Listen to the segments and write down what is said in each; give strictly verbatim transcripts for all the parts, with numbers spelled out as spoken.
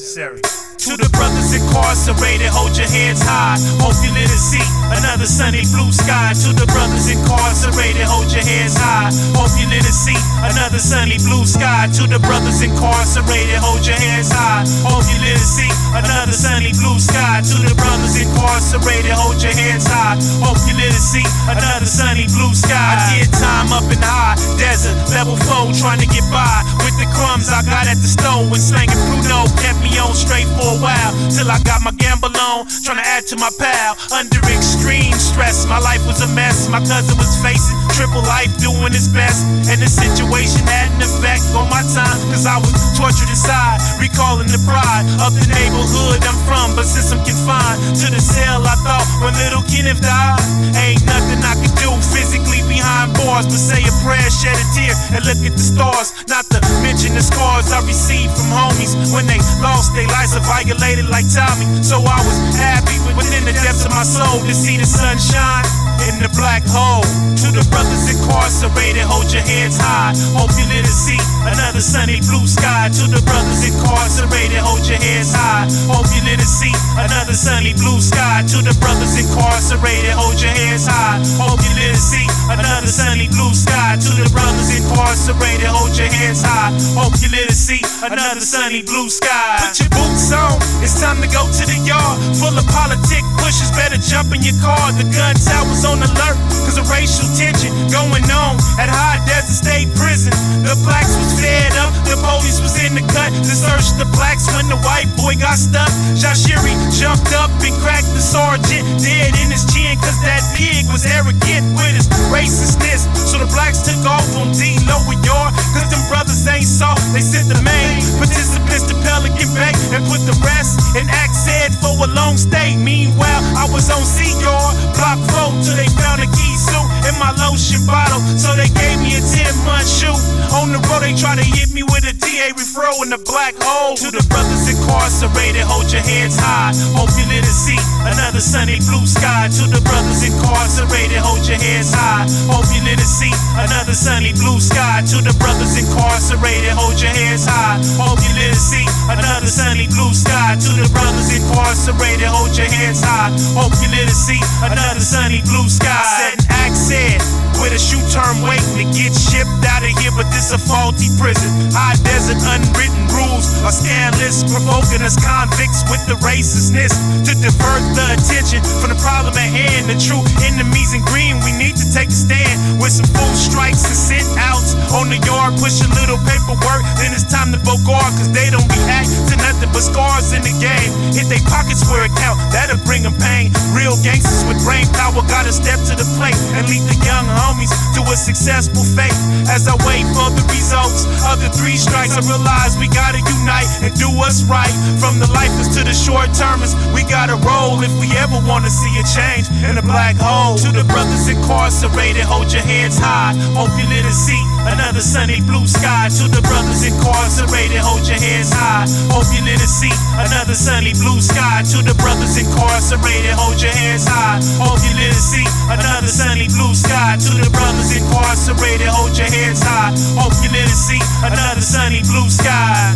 necessary. To the brothers incarcerated, hold your heads high. Hope you live to see another sunny blue sky. To the brothers incarcerated, hold your heads high. Hope you live to see another sunny blue sky. To the brothers incarcerated, hold your heads high. Hope you live to see another sunny blue sky. To the brothers incarcerated, hold your heads high. Hope you live to see another sunny blue sky. I did time up in the high desert, level four, trying to get by with the crumbs I got at the stove. And slanging Bruno kept me on straight for a while, till I got my gamble on, trying to add to my pal. Under extreme stress, my life was a mess. My cousin was facing triple life, doing his best, and the situation had an effect on my time, cause I was tortured inside, recalling the pride of the neighborhood I'm from. But since I'm confined to the cell, I thought when little Kenneth died, ain't nothing I could do physically behind bars but say a prayer, shed a tear, and look at the stars. Not to mention the scars I received from homies when they lost their lives or violated like Tommy. So I was happy within the depths of my soul to see the sunshine in the black hole. To the brothers incarcerated, hold your heads high. Hope you live to see another sunny blue sky. To the brothers incarcerated, hold your heads high. Hope you live to see another sunny blue sky. To the brothers incarcerated, hold your heads high. Hope you live to see another sunny blue sky. To the brothers incarcerated, hold your heads high. Hope you live to see another sunny blue sky. Put your boots on, it's time to go to the yard. Full of politic pushes, better jump in your car. The gun tower's on alert, cause of racial tension going on at High Desert State Prison. The blacks was fed up, the police was in the cut to search the blacks when the white boy got stuck. Jashiri jumped up and cracked the sergeant dead in his chin, cause that pig was arrogant with his racistness. So the blacks took off on D-Lo and Yard, cause them brothers ain't soft. They sent the main participants to Pelican Bay and put the rest in Acced for a long stay. Meanwhile, I was on C-Yard, block four, till they found a key suit in my lotion bottle. So they gave me a ten month shoot. On the road they try to hit me with a D A referral in the black hole. To the brothers incarcerated, hold your heads high. Hope you live to see another sunny blue sky. To the brothers incarcerated, hold your heads high. Hope you live to see another sunny blue sky. To the brothers incarcerated, hold your heads high. Hope you live to see another sunny blue sky. To the brothers incarcerated, hold your heads high. Hope you live to see another sunny blue sky. Set an accent with a shoe term waiting to get shipped out of here, but this a faulty prison. High desert unwritten rules are scandalous, provoking us convicts with the racistness to divert the attention from the problem at hand. The true enemies in green, we need to take a stand with some full strikes and sit outs on the yard, push a little paperwork, then it's time to bogart, cause they don't react to nothing but scars in the game. Hit they pockets where it count, that'll bring them pain. Real gangsters with brain power gotta step to the plate and lead the young homies to a successful fate. As I wait for the results of the three strikes, I realize we gotta unite and do what's right. From the lifers to the short-termers, we gotta roll if we ever wanna see a change in the black hole. To the brothers incarcerated, hold your heads high. Hope you live to see another sunny blue sky. To the brothers incarcerated, hold your heads high. Hope you live to see another sunny blue sky. To the brothers incarcerated, hold your heads high. Hope you live to see another sunny blue sky. To the brothers incarcerated, hold your heads high. Hope you live to see another sunny blue sky.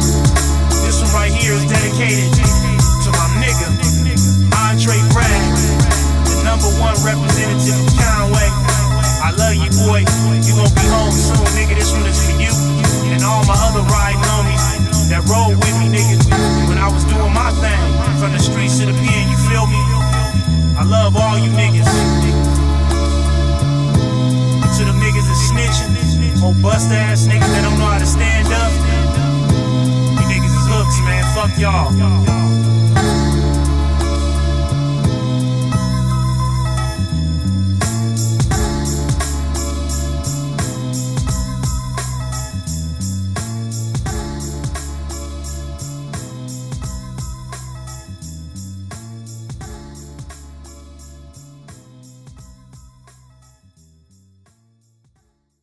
This one right here is dedicated to my nigga, Andre Bragg, the number one representative of Conway. I love you, boy. You gon' be home soon, nigga. This one is for you and all my other riding homies that rolled with me, nigga, when I was doing my thing from the streets to the pen. You feel me? I love all you niggas. To them niggas that snitching, old bust ass niggas that don't know how to stand up. You niggas is hooks, man. Fuck y'all.